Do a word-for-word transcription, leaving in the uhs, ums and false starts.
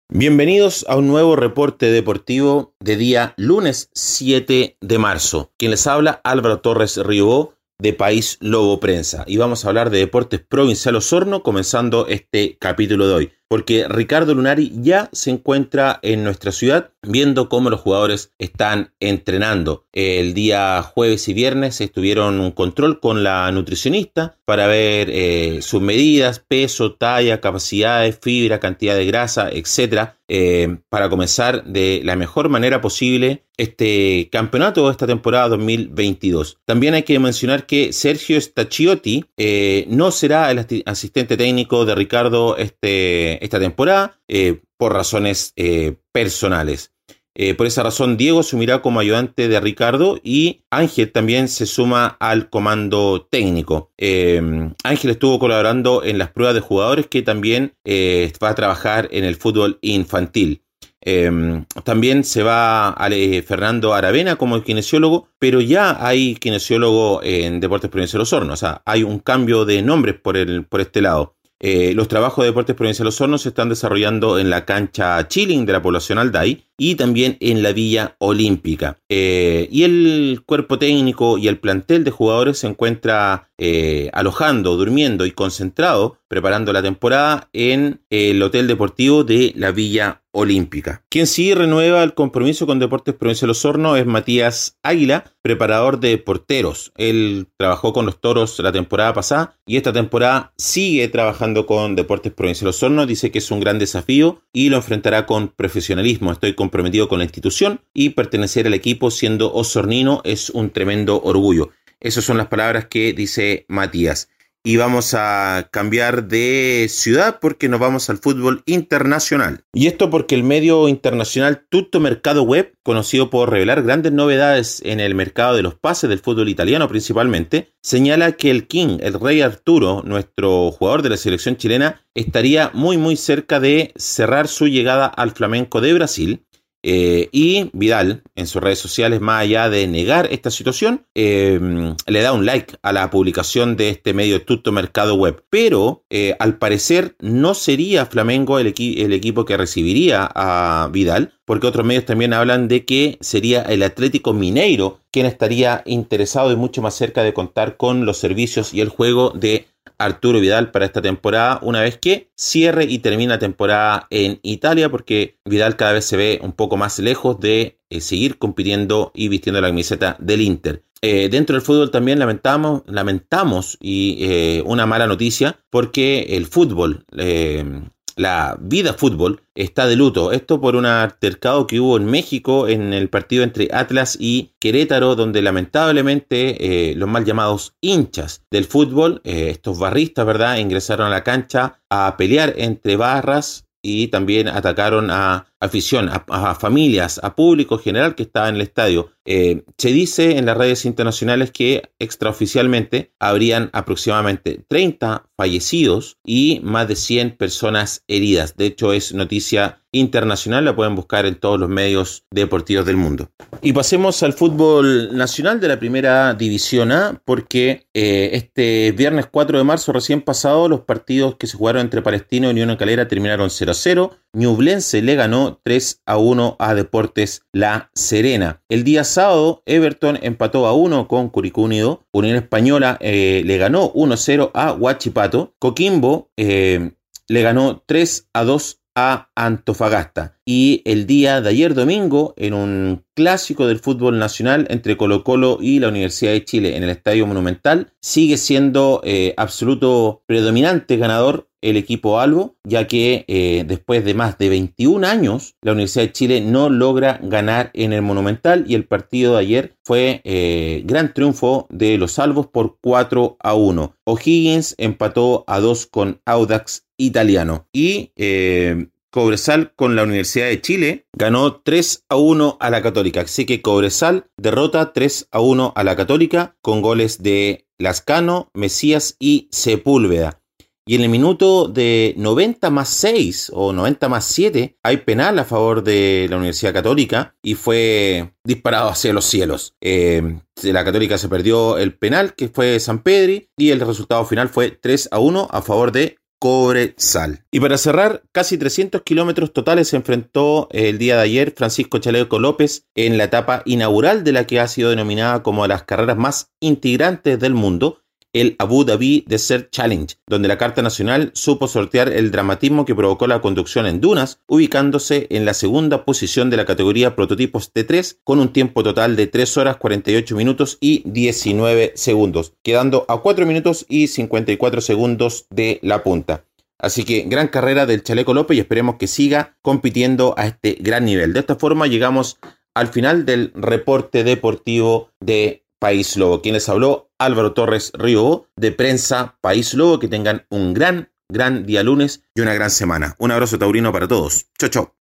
Bienvenidos a un nuevo reporte deportivo de día lunes siete de marzo. Quien les habla, Álvaro Torres Riobó, de País Lobo Prensa. Y vamos a hablar de Deportes Provincial Osorno, comenzando este capítulo de hoy. Porque Ricardo Lunari ya se encuentra en nuestra ciudad viendo cómo los jugadores están entrenando. El día jueves y viernes estuvieron un control con la nutricionista para ver eh, sus medidas, peso, talla, capacidades, fibra, cantidad de grasa, etcétera. Eh, para comenzar de la mejor manera posible este campeonato, esta temporada dos mil veintidós. También hay que mencionar que Sergio Stachiotti eh, no será el asistente técnico de Ricardo este esta temporada eh, por razones eh, personales. Eh, por esa razón, Diego asumirá como ayudante de Ricardo y Ángel también se suma al comando técnico. Eh, Ángel estuvo colaborando en las pruebas de jugadores, que también eh, va a trabajar en el fútbol infantil. Eh, también se va a, eh, Fernando Aravena como kinesiólogo, pero ya hay kinesiólogo en Deportes Provincial Osorno. O sea, hay un cambio de nombres por, el, por este lado. Eh, los trabajos de Deportes Provincial Osorno se están desarrollando en la cancha Chilling de la población Alday y también en la Villa Olímpica. Eh, y el cuerpo técnico y el plantel de jugadores se encuentra eh, alojando, durmiendo y concentrado, preparando la temporada en el Hotel Deportivo de la Villa Olímpica. Quien sí renueva el compromiso con Deportes Provincial Osorno es Matías Águila, preparador de porteros. Él trabajó con los Toros la temporada pasada y esta temporada sigue trabajando con Deportes Provincial Osorno. Dice que es un gran desafío y lo enfrentará con profesionalismo. Estoy comprometido con la institución y pertenecer al equipo siendo osornino es un tremendo orgullo. Esas son las palabras que dice Matías. Y vamos a cambiar de ciudad porque nos vamos al fútbol internacional. Y esto porque el medio internacional Tutto Mercado Web, conocido por revelar grandes novedades en el mercado de los pases del fútbol italiano principalmente, señala que el King, el Rey Arturo, nuestro jugador de la selección chilena, estaría muy muy cerca de cerrar su llegada al Flamengo de Brasil. Eh, y Vidal, en sus redes sociales, más allá de negar esta situación, eh, le da un like a la publicación de este medio Tutto Mercado Web. Pero, eh, al parecer, no sería Flamengo el, equi- el equipo que recibiría a Vidal, porque otros medios también hablan de que sería el Atlético Mineiro quien estaría interesado y mucho más cerca de contar con los servicios y el juego de Arturo Vidal para esta temporada, una vez que cierre y termine la temporada en Italia, porque Vidal cada vez se ve un poco más lejos de eh, seguir compitiendo y vistiendo la camiseta del Inter. Eh, dentro del fútbol también lamentamos, lamentamos y eh, una mala noticia, porque el fútbol, eh, la vida fútbol, está de luto. Esto por un altercado que hubo en México en el partido entre Atlas y Querétaro, donde lamentablemente eh, los mal llamados hinchas del fútbol, eh, estos barristas, ¿verdad?, ingresaron a la cancha a pelear entre barras y también atacaron a afición, a, a familias, a público general que estaba en el estadio. Eh, se dice en las redes internacionales que extraoficialmente habrían aproximadamente treinta fallecidos y más de cien personas heridas. De hecho, es noticia internacional, la pueden buscar en todos los medios deportivos del mundo. Y pasemos al fútbol nacional de la primera división A, porque eh, este viernes cuatro de marzo recién pasado, los partidos que se jugaron entre Palestino y Unión Calera terminaron cero a cero. Ñublense le ganó tres a uno a Deportes La Serena. El día sábado, Everton empató a uno con Curicó Unido. Unión Española eh, le ganó uno a cero a Huachipato. Coquimbo eh, le ganó tres a dos a Antofagasta. Y el día de ayer domingo, en un clásico del fútbol nacional entre Colo-Colo y la Universidad de Chile en el Estadio Monumental, sigue siendo eh, absoluto predominante ganador el equipo albo, ya que eh, después de más de veintiún años, la Universidad de Chile no logra ganar en el Monumental, y el partido de ayer fue eh, gran triunfo de los albos por cuatro a uno. O'Higgins empató a dos con Audax Italiano, y eh, Cobresal con la Universidad de Chile ganó tres a uno a la Católica. Así que Cobresal derrota tres a uno a la Católica con goles de Lascano, Mesías y Sepúlveda. Y en el minuto de noventa más seis o noventa más siete hay penal a favor de la Universidad Católica y fue disparado hacia los cielos. Eh, la Católica se perdió el penal, que fue Sampedri, y el resultado final fue tres a uno a favor de Cobresal. Y para cerrar, casi trescientos kilómetros totales se enfrentó el día de ayer Francisco Chaleco López en la etapa inaugural de la que ha sido denominada como las carreras más integrantes del mundo, el Abu Dhabi Desert Challenge, donde la Carta Nacional supo sortear el dramatismo que provocó la conducción en dunas, ubicándose en la segunda posición de la categoría prototipos T tres con un tiempo total de tres horas cuarenta y ocho minutos y diecinueve segundos, quedando a cuatro minutos y cincuenta y cuatro segundos de la punta. Así que gran carrera del Chaleco López y esperemos que siga compitiendo a este gran nivel. De esta forma llegamos al final del reporte deportivo de País Lobo. Quien les habló, Álvaro Torres Río, de Prensa País Lobo. Que tengan un gran, gran día lunes y una gran semana. Un abrazo taurino para todos. Chau, chau.